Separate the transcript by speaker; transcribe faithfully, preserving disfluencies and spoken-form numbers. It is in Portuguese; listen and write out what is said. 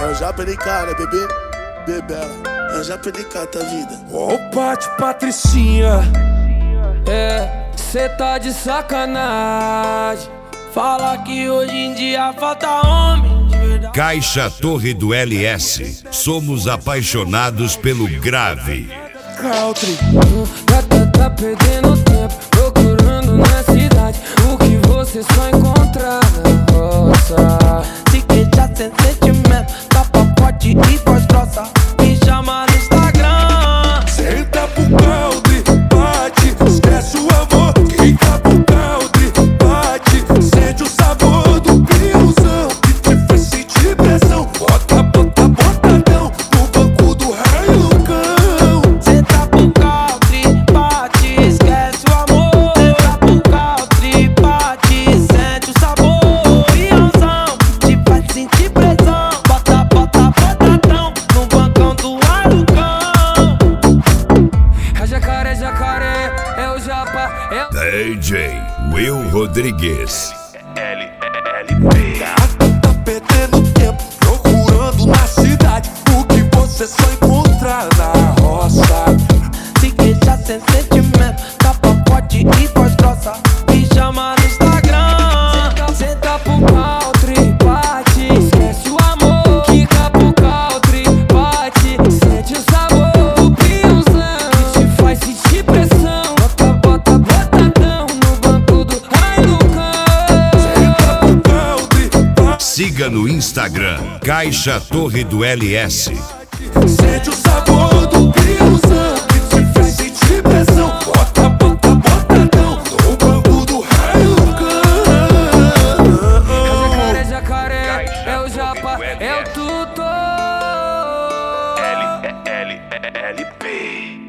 Speaker 1: Eu já perdi cara, bebê, bebela. Eu já perdi cara da vida.
Speaker 2: Ô, Pati Patricinha, é, cê tá de sacanagem. Fala que hoje em dia falta homem de verdade.
Speaker 3: Caixa Torre do L S. Somos apaixonados pelo grave.
Speaker 2: Country. Tá, tá, tá perdendo tempo procurando na cidade o que você só encontra na roça.
Speaker 4: Se que já tem sentimento, dá pacote e voz grossa. Me chama no Instagram.
Speaker 2: Senta pro country, bate, esquece o amor. Fica pro country, bate, sente o sabor do piozão que te faz sentir pressão. Bota, bota, botadão no banco do raio Lucão.
Speaker 4: Senta pro country, bate, esquece o amor. Senta pro country, bate, sente o sabor. Piozão que te faz sentir pressão. Bota, bota, botadão no bancão do raio Lucão.
Speaker 2: É jacaré, jacaré, é o japa, é o
Speaker 3: D J Will Rodrigues.
Speaker 4: L L P.
Speaker 2: Tá perdendo tempo procurando na cidade o que você só encontra na roça.
Speaker 4: Se que já tem sentimento, dá pacote e voz grossa. Me chama no Instagram.
Speaker 2: Senta pro country, bate, esquece o amor. Fica pro country, bate, sente o sabor do piozão que te faz sentir pressão. Bota, bota, botadão no banco do raio Lucão. Senta pro country, bate,
Speaker 3: Siga no Instagram Caixa Torre do L S.
Speaker 2: sente o sabor do piozão que te faz sentir pressão. Bota, bota, botadão no banco do raio Lucão. É jacaré, jacaré, é o japa, é o tutor.
Speaker 4: L L L P.